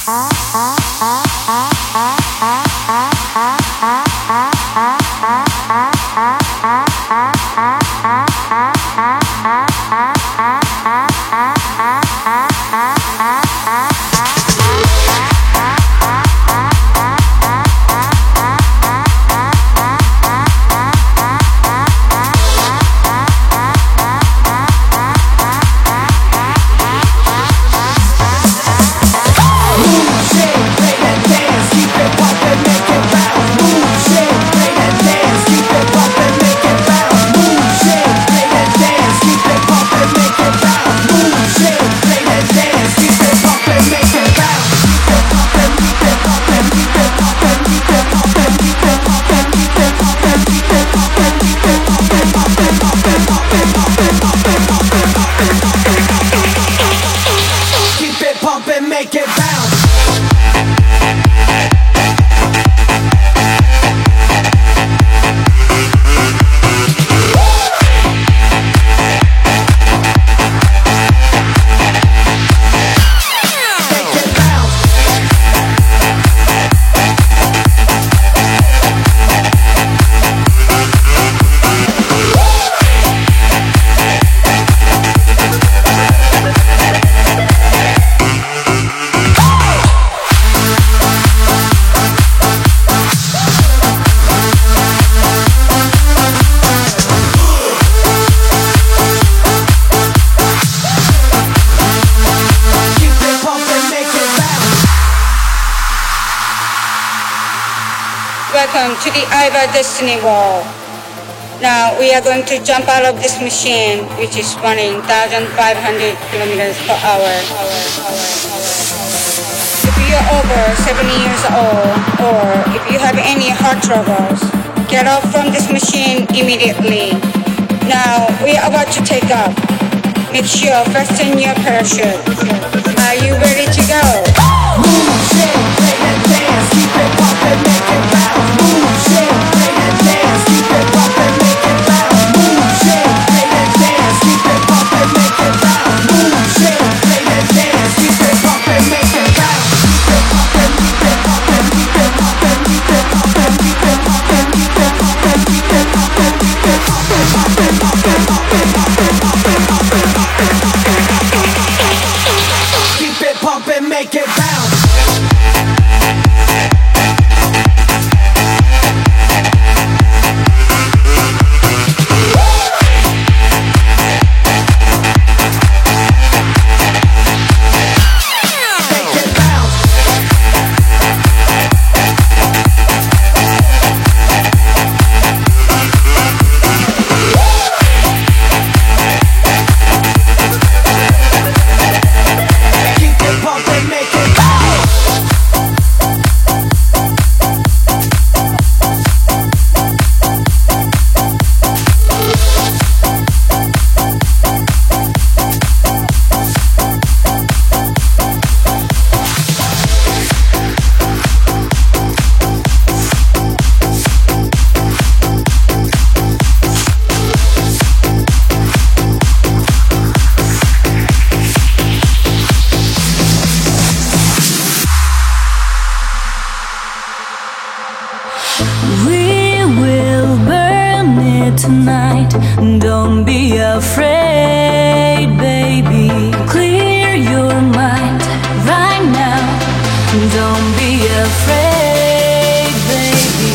Welcome to the Iva Destiny Wall. Now we are going to jump out of this machine, which is running 1,500 kilometers per hour. If you are over 70 years old, or if you have any heart troubles, get off from this machine immediately. Now we are about to take off. Make sure fasten your parachute. Are you ready to go? Move, shake, play that dance, keep it pumping, make it bounce. Move, shake, play that dance, keep it pumping, make it bounce. Move, shake, play that dance, keep it pumping, make it bounce. Move, shake, play that dance, keep it pumping, make it bounce. Keep it pumping, keep it pumping, keep it pumping, keep it pumping, keep it pumping, keep it pumping, keep it pumping, keep it pumping, pumping, pumping, pumping, pumping, pumping, pumping, pumping. Keep it pumping, make it bounce. Tonight, don't be afraid, baby. Clear your mind right now. Don't be afraid, baby.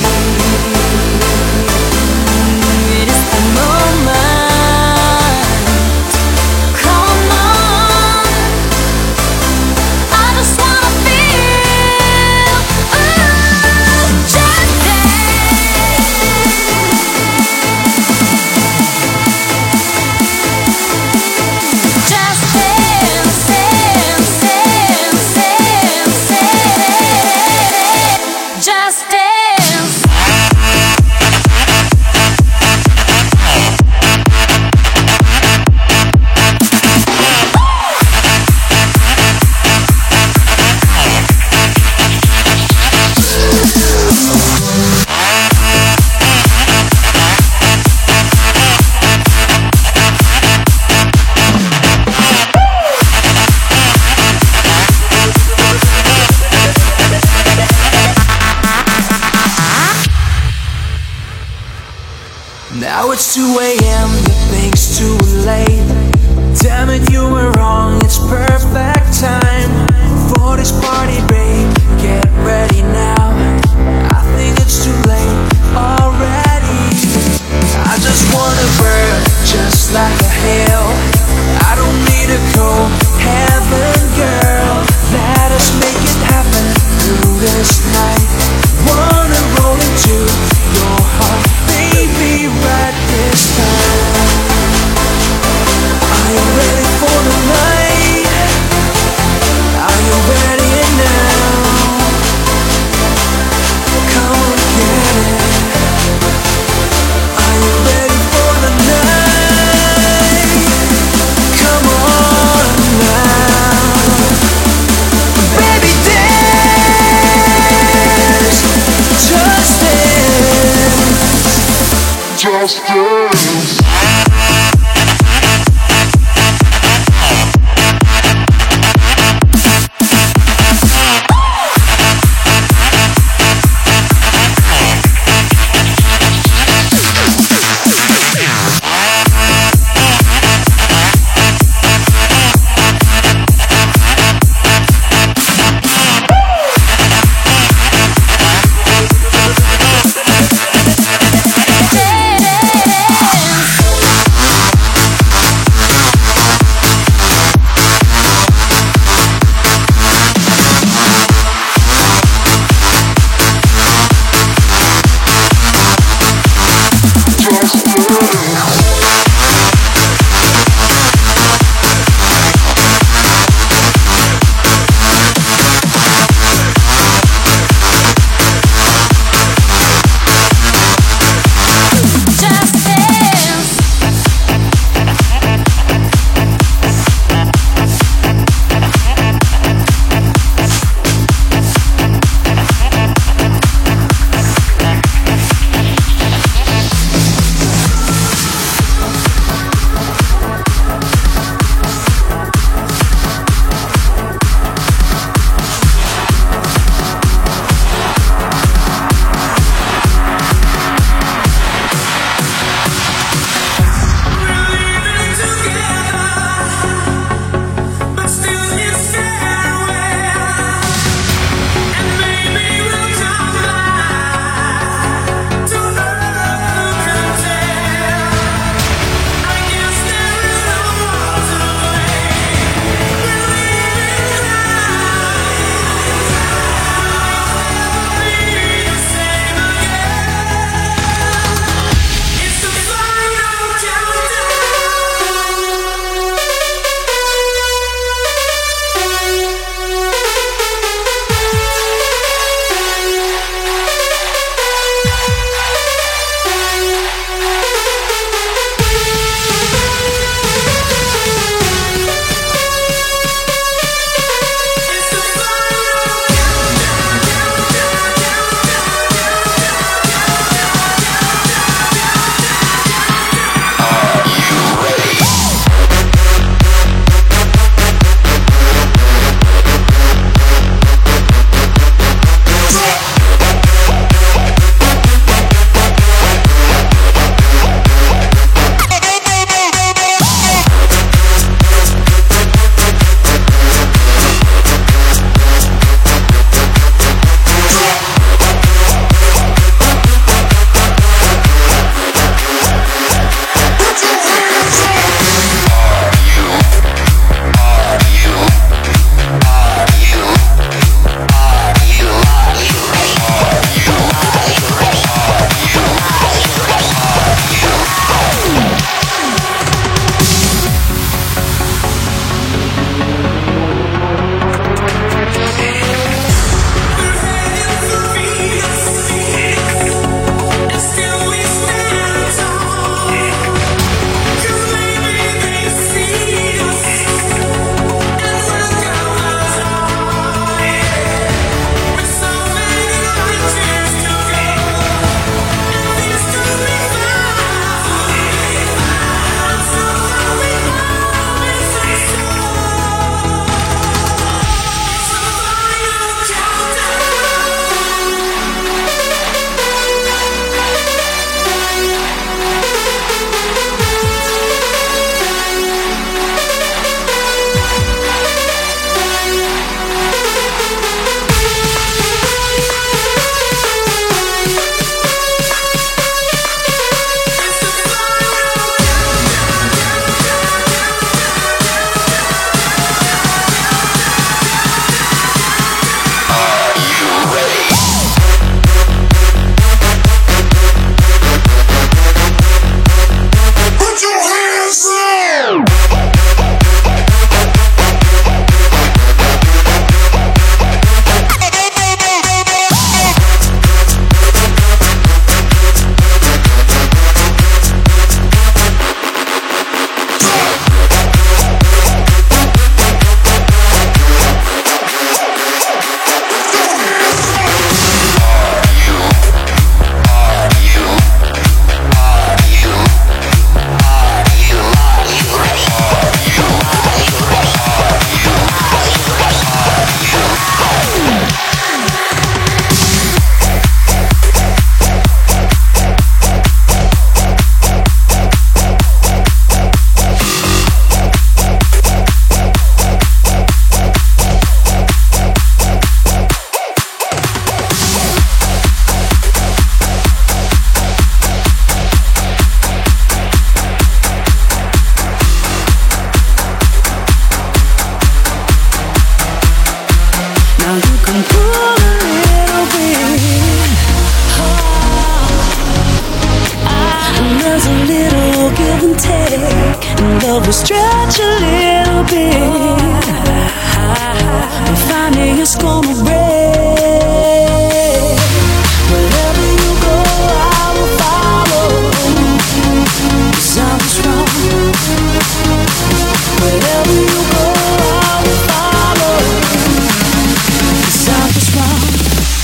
It is the moment. Come on. I just wanna feel. Just dance. Just dance, dance, dance, dance, dance. Now it's 2 a.m., the thing's too late. Damn it, you were wrong, it's perfect time for this party, babe. Get ready now, I think it's too late already. I just wanna burn, just like a hell. I don't need a cold heaven, girl. Let us make it happen through this night. Wanna roll into your heart, baby, right this time. Are you ready for the night?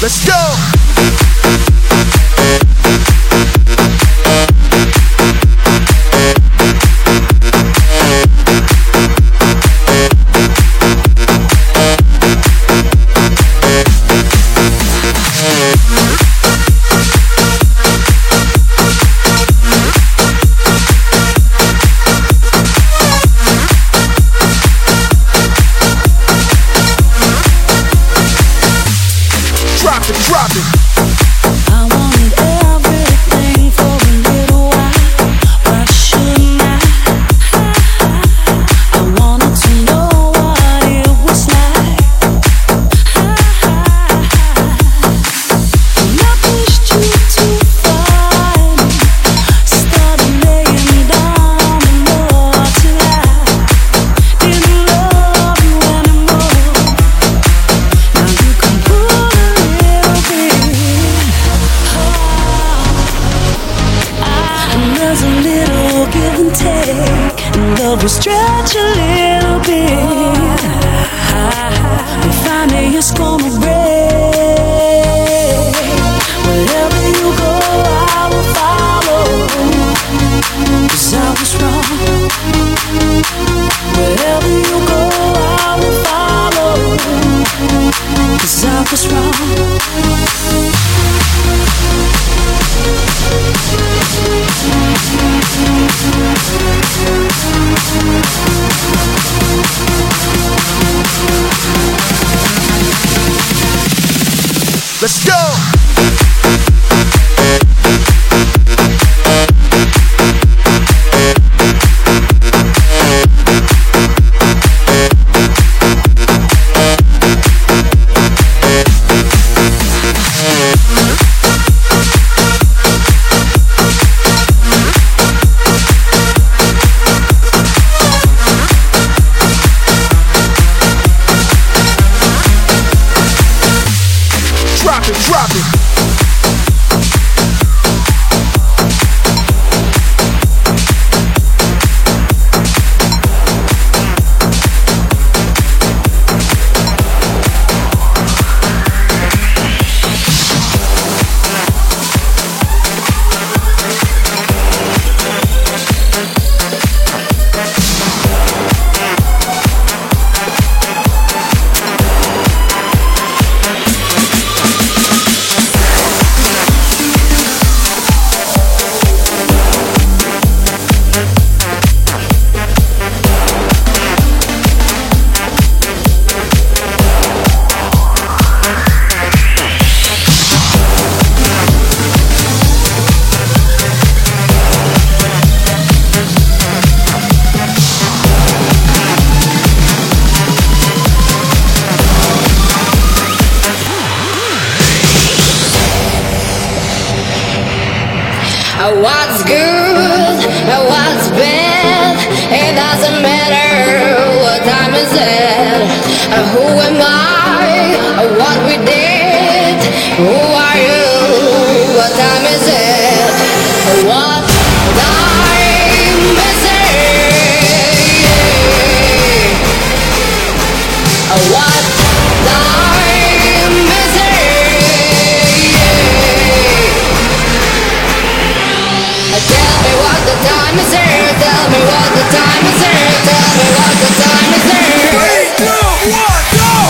Let's go! Drop it. I wanted everything for a little while. Why shouldn't I? I wanted to know what it was like. And I pushed you too far. Started laying down the law till I didn't love you anymore. Now you can pull and there's a little give and take, and love will stretch a little bit. But finally it's gonna break. Wherever you go, I will follow, 'cause I was wrong. Wherever you go, I will follow, 'cause I was wrong. Let's go! Drop it. What's good, what's bad, it doesn't matter, what time is it, who am I, what we did, who are you, what time is it, what time is it, what time is it. Tell me what the time is here. Tell me what the time is here. Tell me what the time is here. 3, 2, 1, go!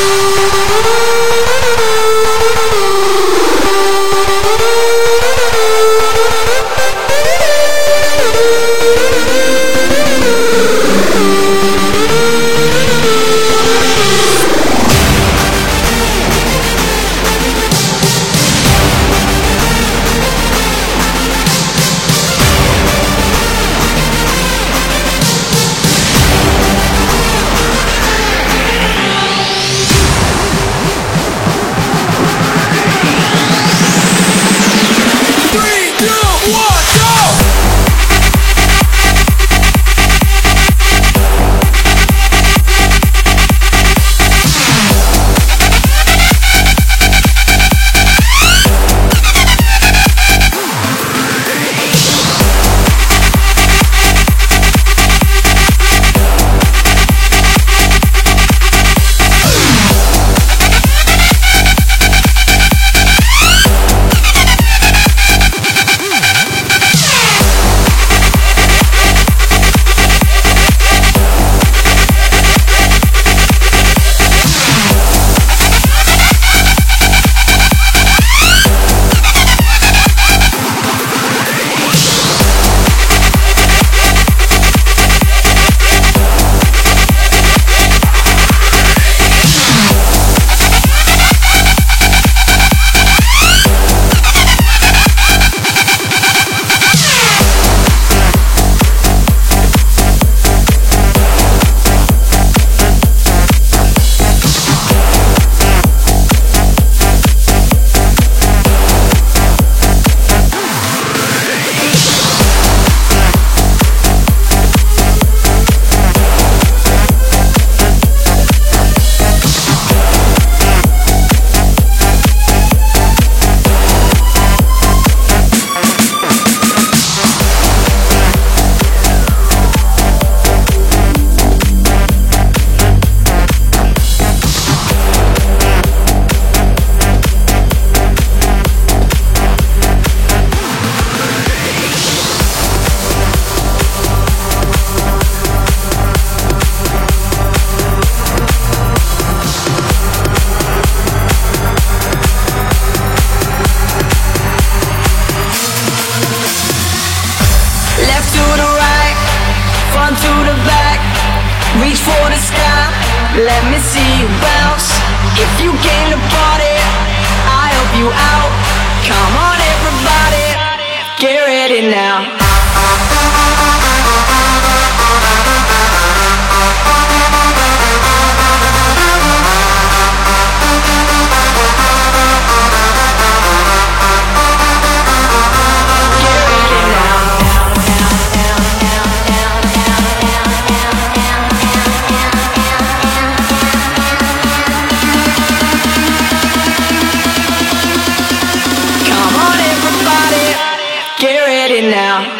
Let me see you bounce. If you came to party, I help you out. Come on everybody, get ready now. Now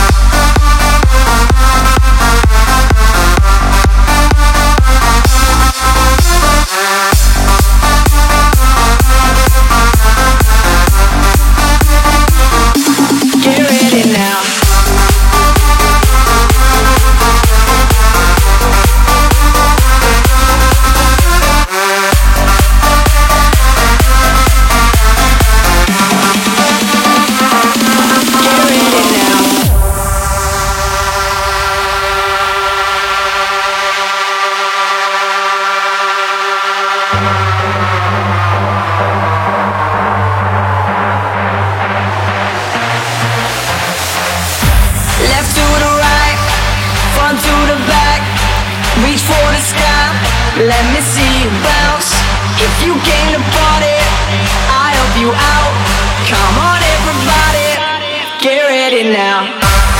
let me see you bounce. If you came to party, I help you out. Come on everybody, get ready now.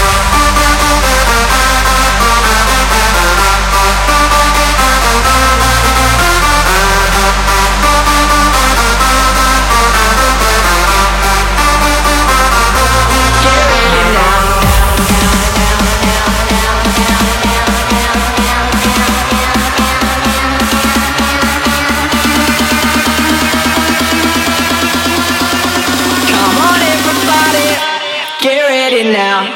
Now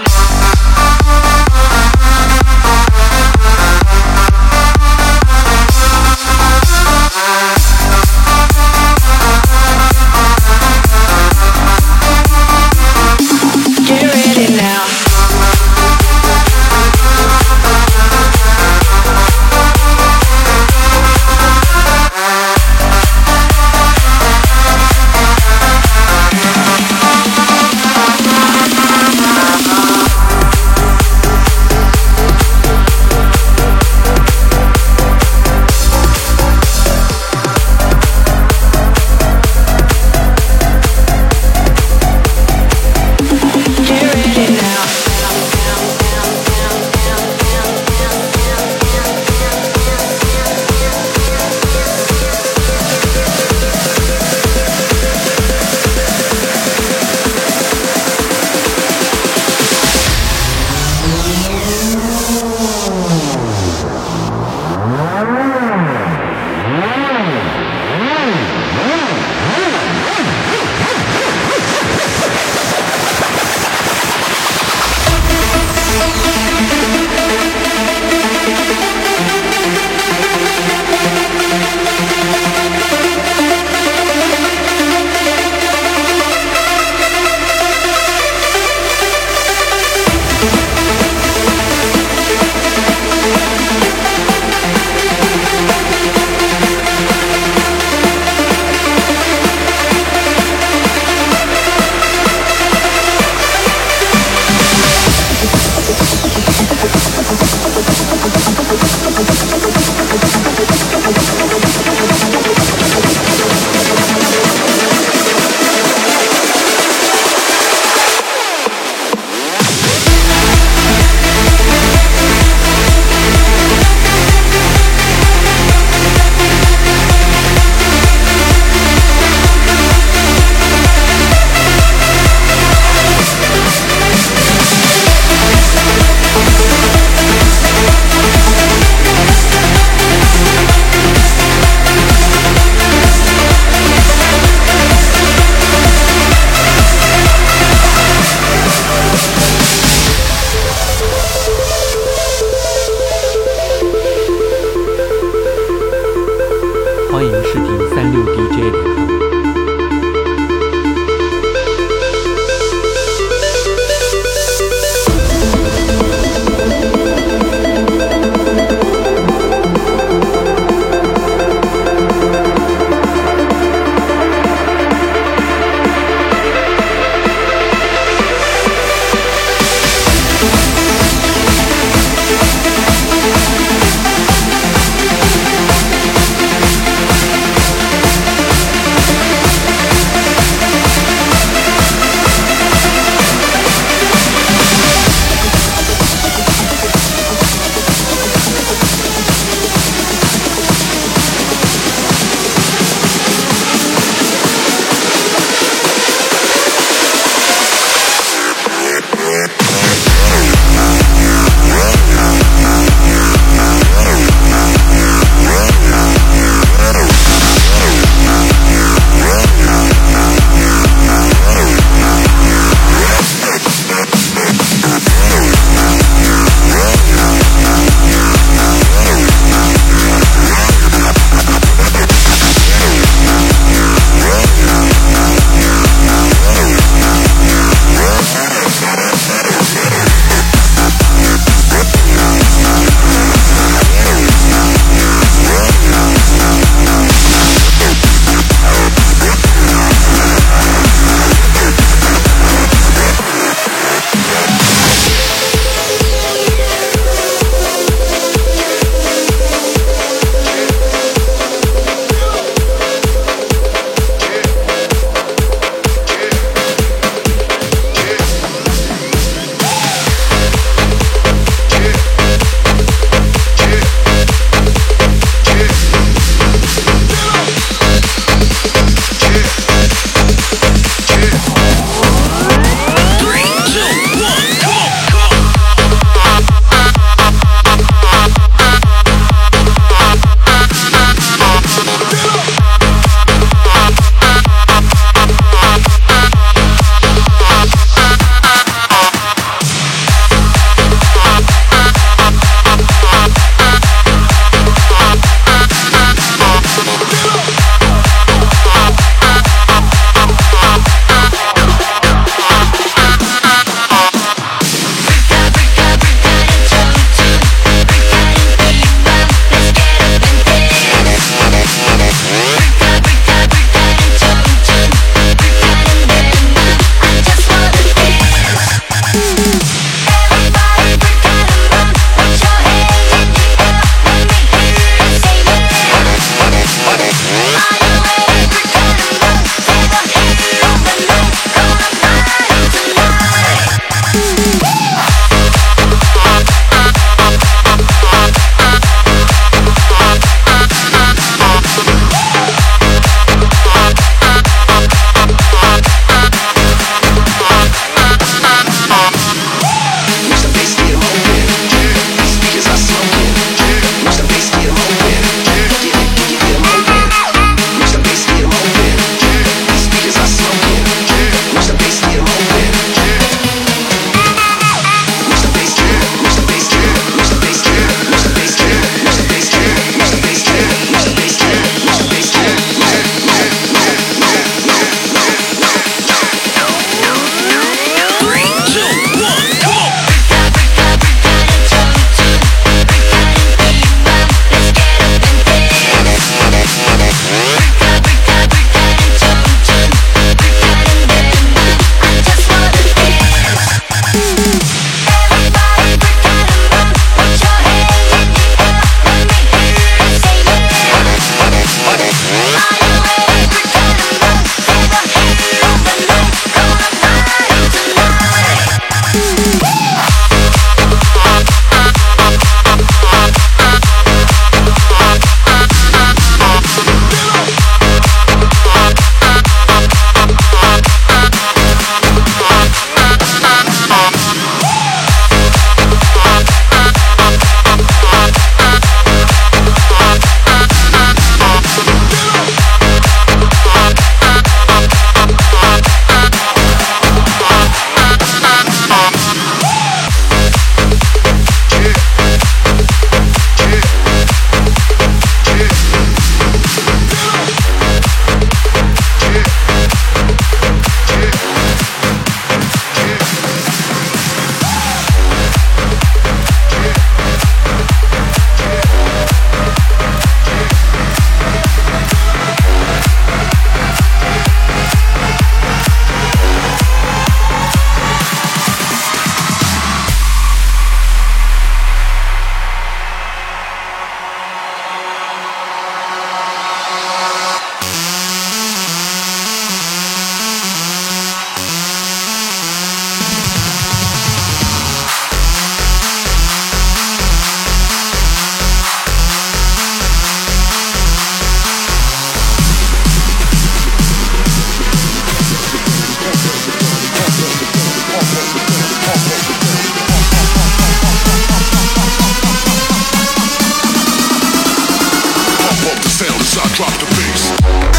drop the bass.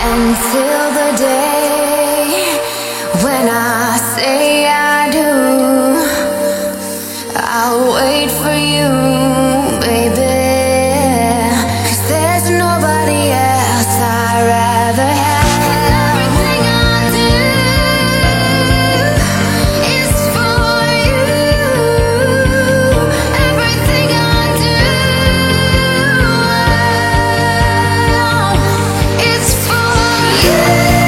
Until the day when I say I do, I'll wait for you, baby. 'Cause there's nobody else I'd rather have. Everything I do is for you. Everything I do, it's for you.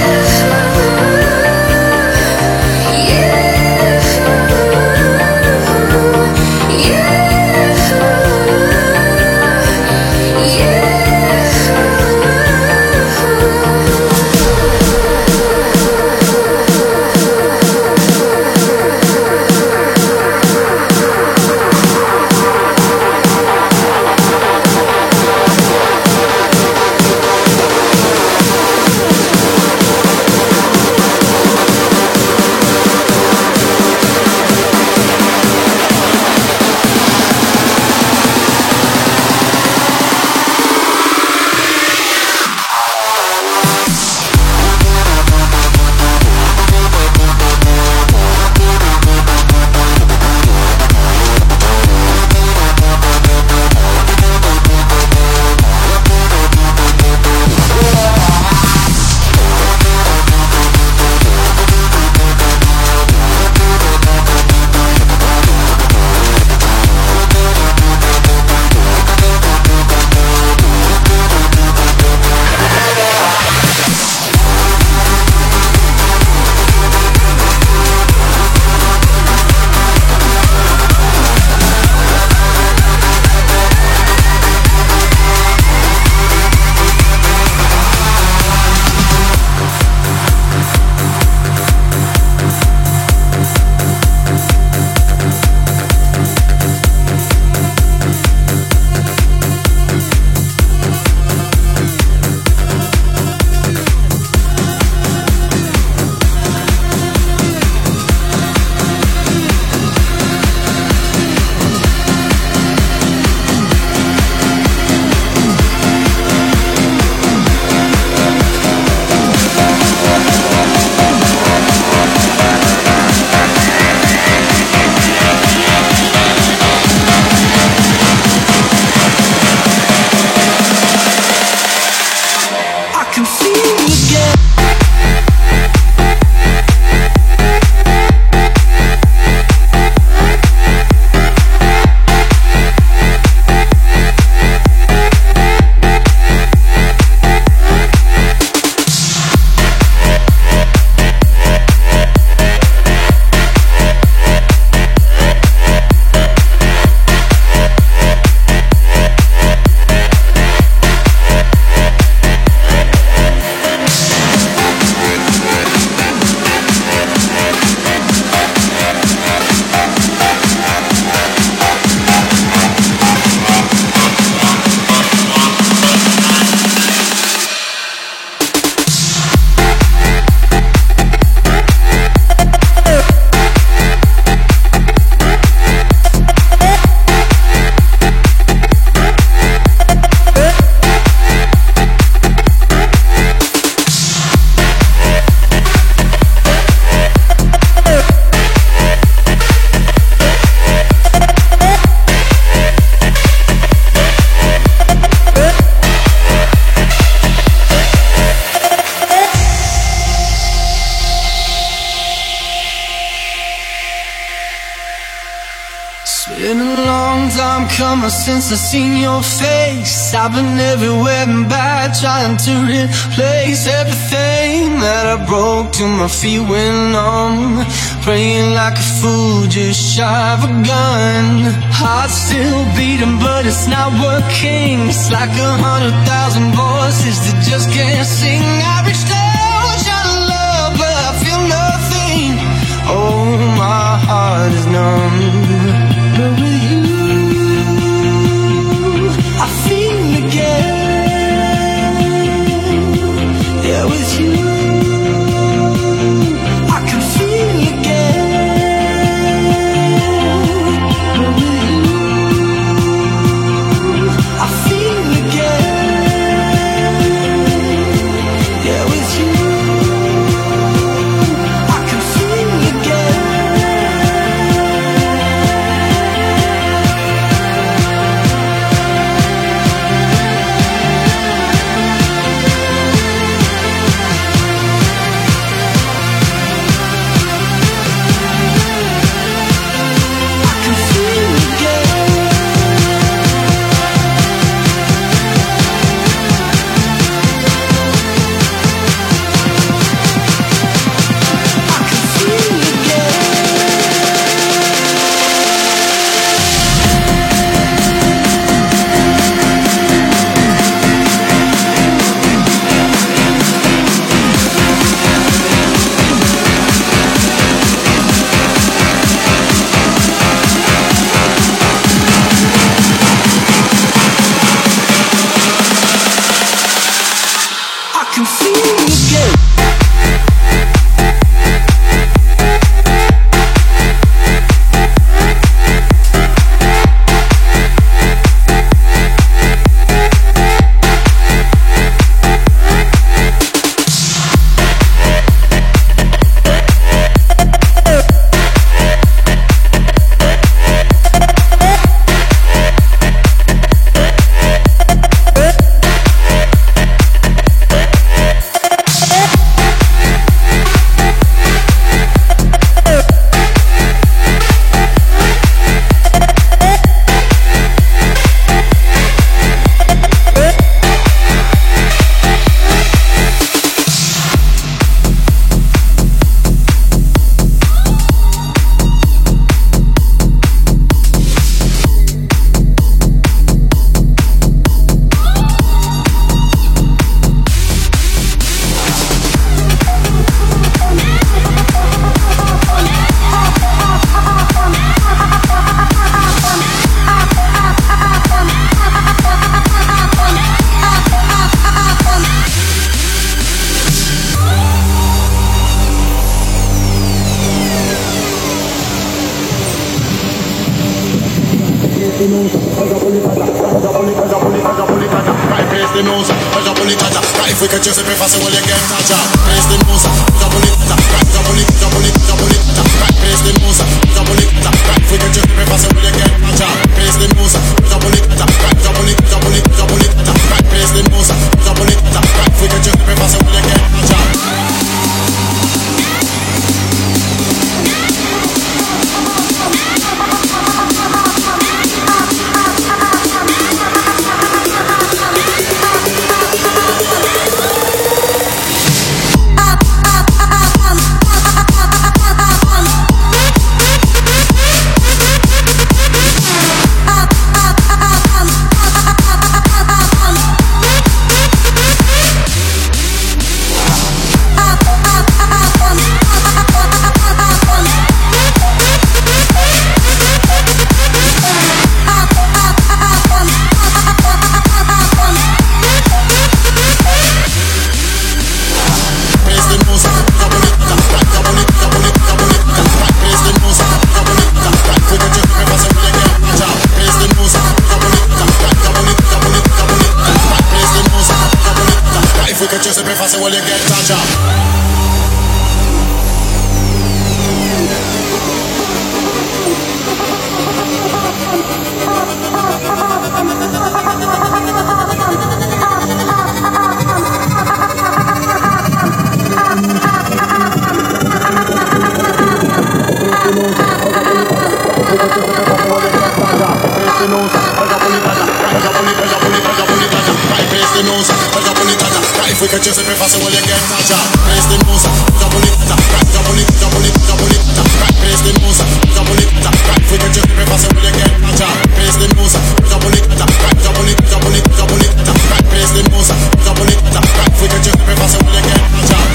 Been a long time coming since I seen your face. I've been everywhere and back, trying to replace everything that I broke till my feet went numb. Praying like a fool, just shy of a gun. Heart still beating, but it's not working. It's like 100,000 voices that just can't sing. I reached out, trying to love, but I feel nothing. Oh, my heart is numb. But with you, I feel again. Yeah, with you, I can feel again. But with you, I feel again. If we could just be fast, will you get touch up? Praise the Musa, Jabolita, praise the Musa, Jabolita. If we could just be fast, will you get touch up? Praise the Musa, Jabolita, praise the Musa, Jabolita. If we could just be fast, will you get touch up? Just be fast, will you get touch up? If we could just be fast, will you get touch up? Praise the Musa, Jabolita, praise the Musa, Jabolita. If we could just be fast, will you get touch up? Praise the Musa, Jabolita, praise the Musa, Jabolita. If we could just be fast, will you get touch up?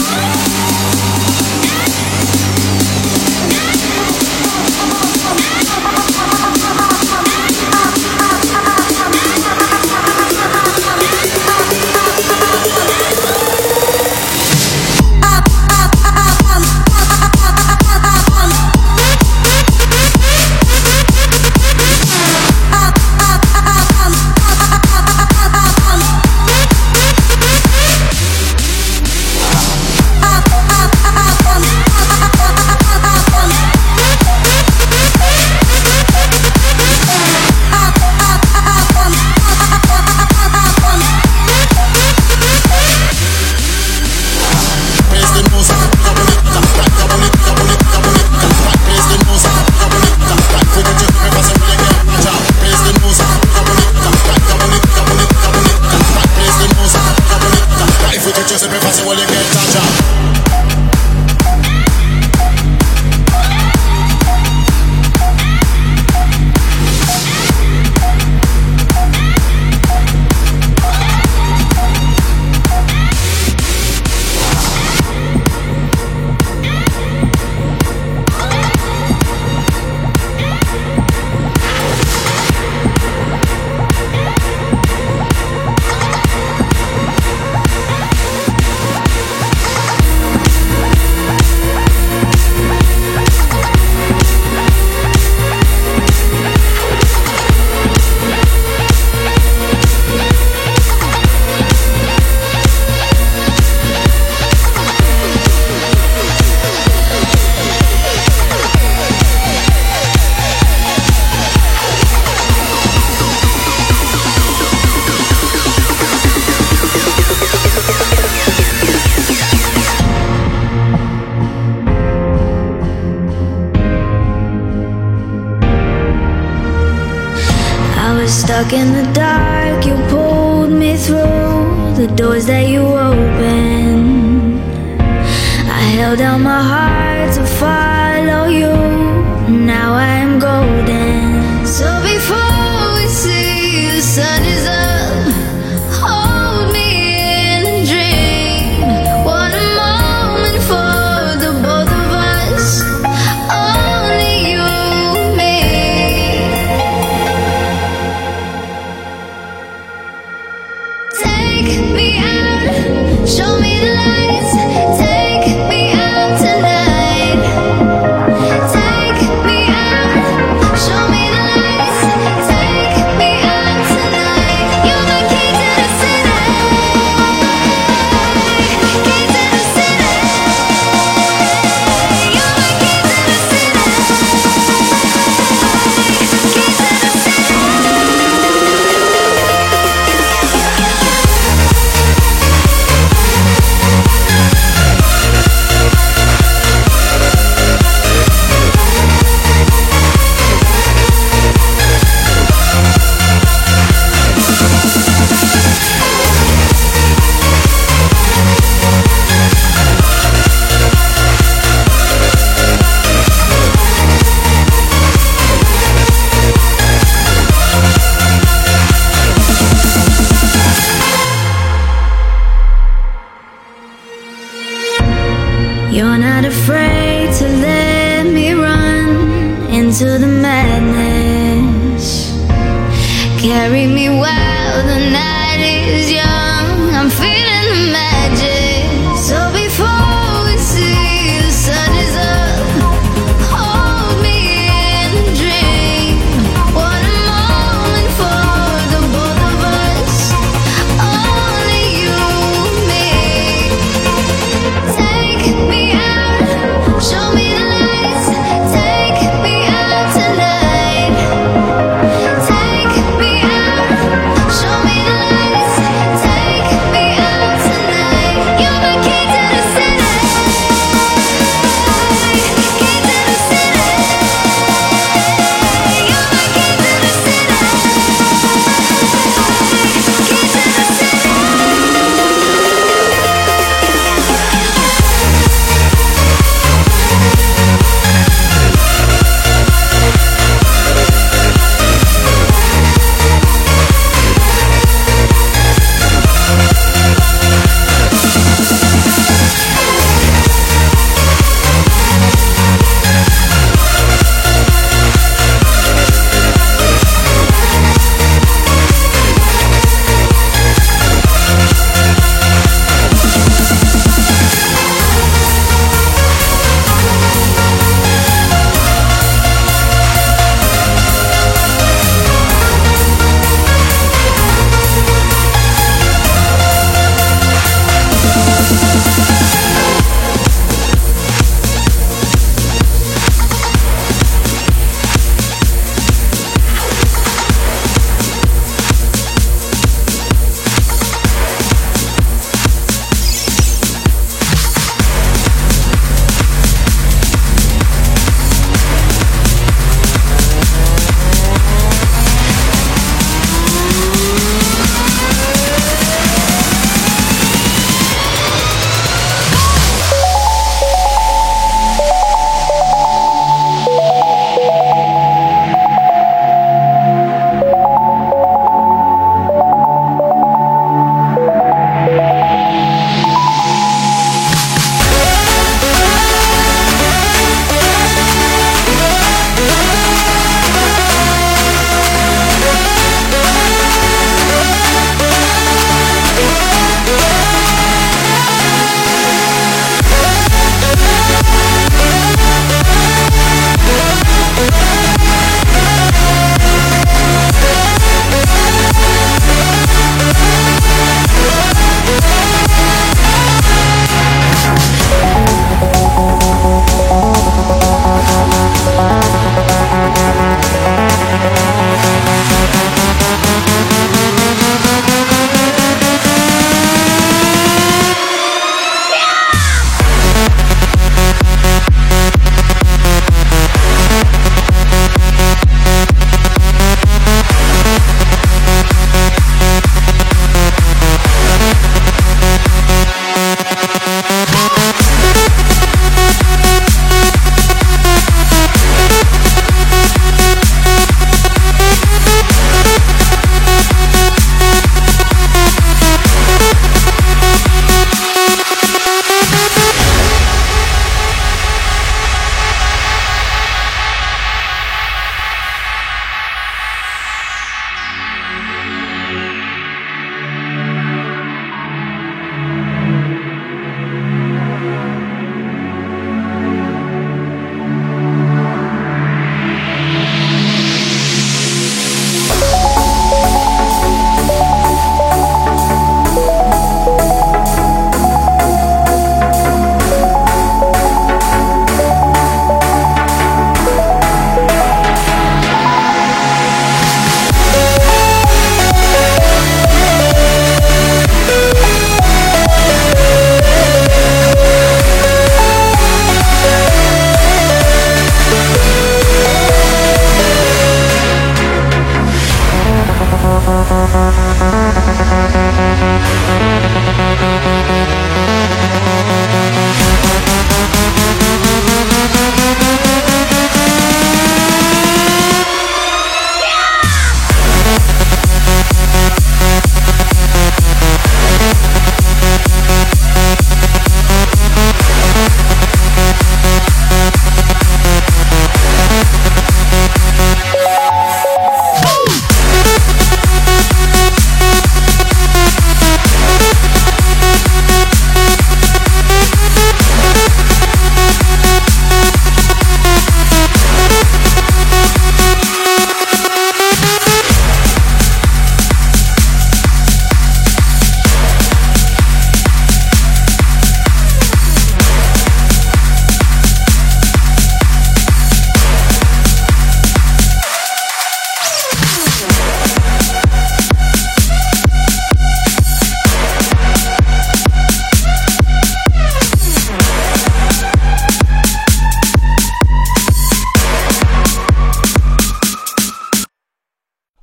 Just be fast, will you get touch up? Stuck in the dark, you pulled me through the doors that you opened. I held out my heart to follow you. Now I am golden. So before we see the sun is up, hold me in a dream. What a moment for the both of us. Only you and me. Take me out, show me the lights. Take me out tonight. Take me out, show me the lights. Take me out tonight. You're the key to the city. Key to the city. You're the key to the city. Key to the city. You're not afraid to let me run into the madness. Carry me while the night is young. I'm feeling the magic. So before we see the sun is up, hold me in a dream. What a moment for the both of us. Only you and me. Take me out,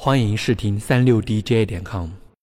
欢迎试听36DJ.com。